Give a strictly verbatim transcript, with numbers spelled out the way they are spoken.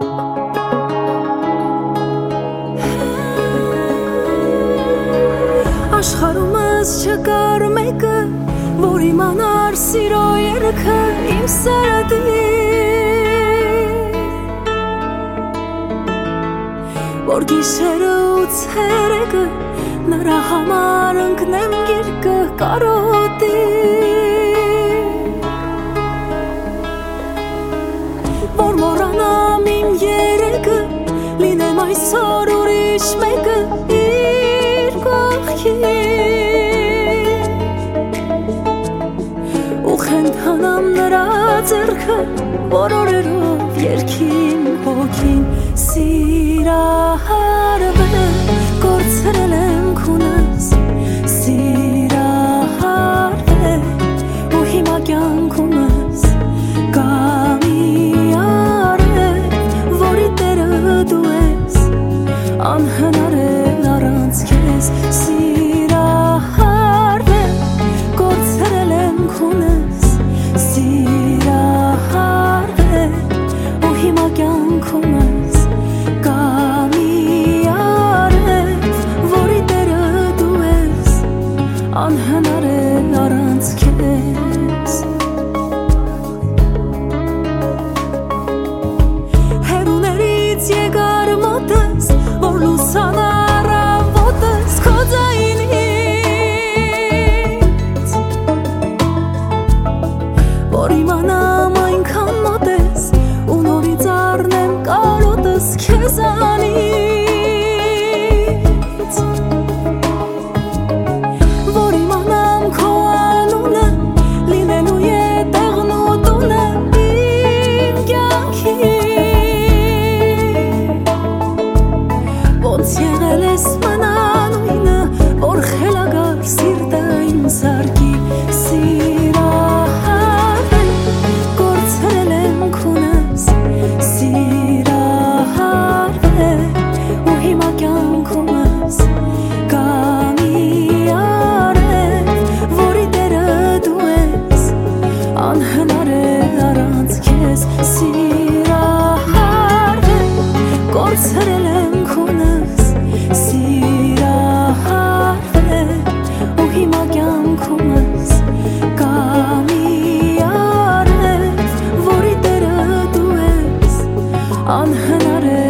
Աշխարհումս չկար մեկը, որ իմանար սիրո երգը իմ սարդի, որ գիշերը ու ցերեկը նրա համար ընկնեմ գիրկը կարոտի, որ մոռանամ իմ երեգը, լինեմ այսօր ուրիշ մեկը իր կողքին, ու խենթանամ նրա ձեռքը, որ օրերով երգիմ հոգին, սիրահարվել կորցրել եմ քունս, սիրահարվել ու հիմա կյանքումս կա մի արև, որի տերը դու ես, անհնար է առանց քեզ, սիրահարվել կորցրել եմ քունս, սիրահարվել ու հիմա կյանքումս կա մի արև, որի տերը դու ես, անհնար է առանց քեզ, հեռուներից եկար մոտս, որ լուսանար ամոթս քո ձայնից, որ իմանամ այնքան մոտ ես, ու նորից առնեմ կարոտս քեզանից, որ իմանամ քո անունը, լինելու է տեղն ու տունը իմ կյանքին, ոնց եղել ես մնա նույնը, որ խելագար սիրտը իմ սարքի, սիրահարվել կորցրել եմ քունս, սիրահարվել ու հիմա կյանքումս կա մի արև, որի տերը դու ես, անհնար է առանց քեզ, սիրահարվել կորցրել եմ քունս, սիրահարվել ու հիմա կյանքումս կա մի արև, որի տերը դու ես, անհնար է